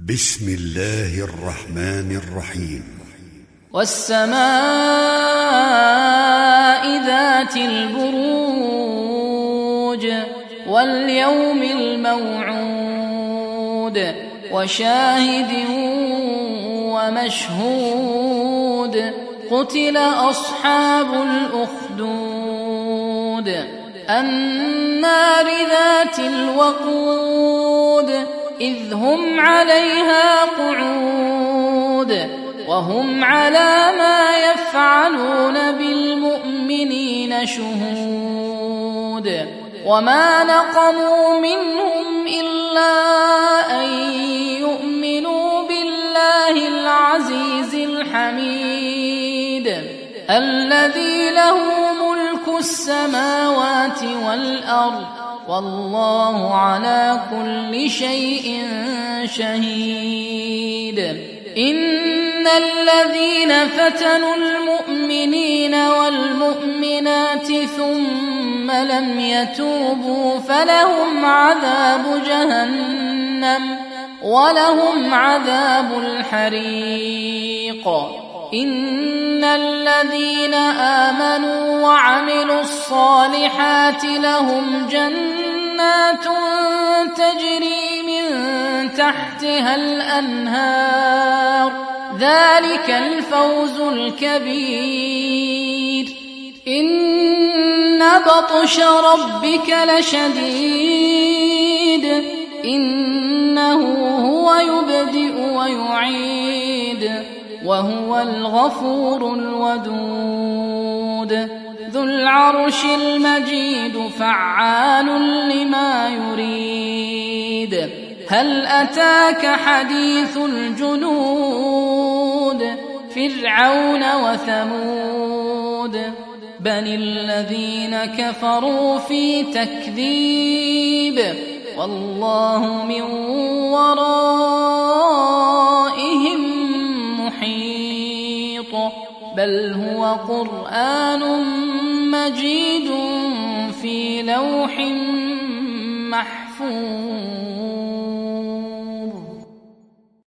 بسم الله الرحمن الرحيم. والسماء ذات البروج واليوم الموعود وشاهد ومشهود قتل أصحاب الأخدود النار ذات الوقود إذ هم عليها قعود وهم على ما يفعلون بالمؤمنين شهود وما نقموا منهم إلا أن يؤمنوا بالله العزيز الحميد الذي له ملك السماوات والأرض والله على كل شيء شهيد. إن الذين فتنوا المؤمنين والمؤمنات ثم لم يتوبوا فلهم عذاب جهنم ولهم عذاب الحريق. إن الذين آمنوا وعملوا الصالحات لهم جنات تجري من تحتها الأنهار ذلك الفوز الكبير. إن بطش ربك لشديد إنه هو يبدئ ويعيد وهو الغفور الودود ذو العرش المجيد فعال لما يريد. هل أتاك حديث الجنود فرعون وثمود بل الذين كفروا في تكذيب والله من ورائهم محيط بل هو قرآن مجيد في لوح محفوظ.